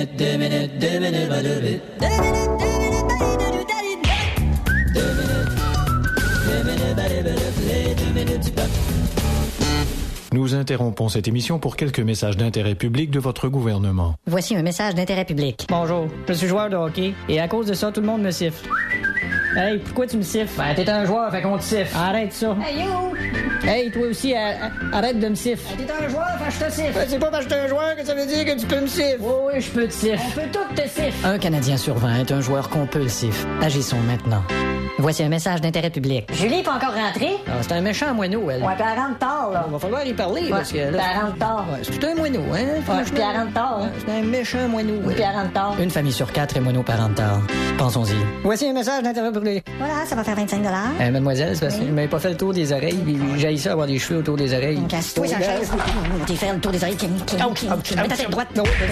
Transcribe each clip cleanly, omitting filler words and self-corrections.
Nous interrompons cette émission pour quelques messages d'intérêt public de votre gouvernement. Voici un message d'intérêt public. Bonjour, je suis joueur de hockey et à cause de ça, tout le monde me siffle. Hey, pourquoi tu me siffles? Ben, t'es un joueur, fait qu'on te siffle. Arrête ça. Hey, yo! Hey, toi aussi, arrête de me siffler. T'es un joueur, fait que je te siffle. Ben, c'est pas parce que t'es un joueur que ça veut dire que tu peux me siffler. Oui, je peux te siffler. On peut tout te siffler. Un Canadien sur 20 est un joueur qu'on peut le siffler. Agissons maintenant. Voici un message d'intérêt public. Julie est pas encore rentrée? Ah, c'est un méchant moineau, elle. Ouais, puis elle rentre tard, là. Il va falloir y parler, parce que... Puis elle rentre tard. Ouais, c'est tout un moineau, hein? Ouais, puis elle rentre tard. C'est un méchant moineau. Oui, puis elle rentre tard. Une famille sur 4 est monoparentale. Pensons-y. Voici un message d'intérêt public. Voilà, ça va faire 25 $. Mademoiselle, c'est parce que je m'avais pas fait le tour des oreilles, puis j'ai ça avoir des cheveux autour des oreilles. Casse-toi, sa chaise. T'es fait le tour des oreilles. Mets ta tête droite.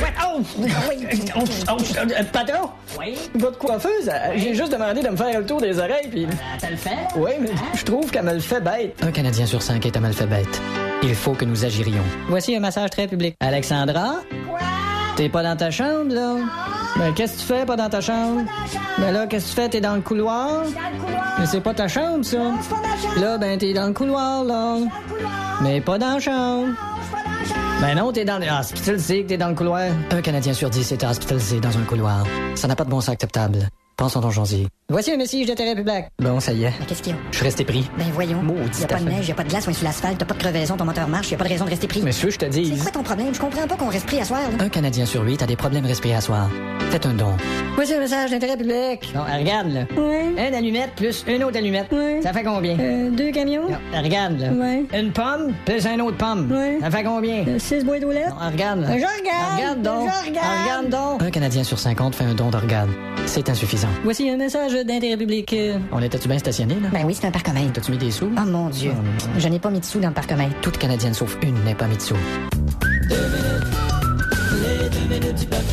Patron? Oui? Votre coiffeuse, j'ai juste demandé de me faire le tour des oreilles, puis... T'as le fait? Oui, mais je trouve qu'elle me le fait bête. Un Canadien sur 5 est analphabète. Il faut que nous agirions. Voici un message très public. Alexandra? Quoi? T'es pas dans ta chambre, là? Ben, qu'est-ce que tu fais pas dans ta chambre? Ben là, qu'est-ce que tu fais? T'es dans le couloir? Dans le couloir. Mais c'est pas ta chambre, ça. Non, c'est pas ma chambre. Là, ben, t'es dans le couloir, là. Dans le couloir. Mais pas dans la chambre. Non, je suis pas dans la chambre. Ben non, t'es dans le... Ah, c'est tu le sais que t'es dans le couloir. Un Canadien sur 10 est hospitalisé dans un couloir. Ça n'a pas de bon sens acceptable. Pensons en janvier. Voici un message d'intérêt public. Bon, ça y est. Mais qu'est-ce qu'il y a? Je suis resté pris. Ben voyons. Maudite Y a pas de affaire. neige, y a pas de glace, on est sur l'asphalte, t'as pas de crevaison, ton moteur marche, y a pas de raison de rester pris. Monsieur, je te dis... C'est quoi ton problème? Je comprends pas qu'on reste pris à soir, là. Un Canadien sur 8 a des problèmes respiratoires. Faites un don. Voici un message d'intérêt public. Non, regarde, là. Oui. Une allumette plus une autre allumette. Oui. Ça fait combien? 2 camions? Non, regarde, là. Oui. Une pomme plus une autre pomme. Oui. Ça fait combien? 6 boîtes aux lettres? Non, regarde, là. Je regarde. Regarde donc. Je regarde. Regarde donc. Un Canadien sur 50 fait un don d'organes. C'est insuffisant. Voici un message d'intérêt public. On était-tu bien stationné, là? Ben oui, c'est un parcomètre. T'as-tu mis des sous? Oh mon Dieu. Je n'ai pas mis de sous dans le parcomètre. Toute Canadienne sauf une n'est pas mis de sous. 2 minutes, les 2 minutes du peuple.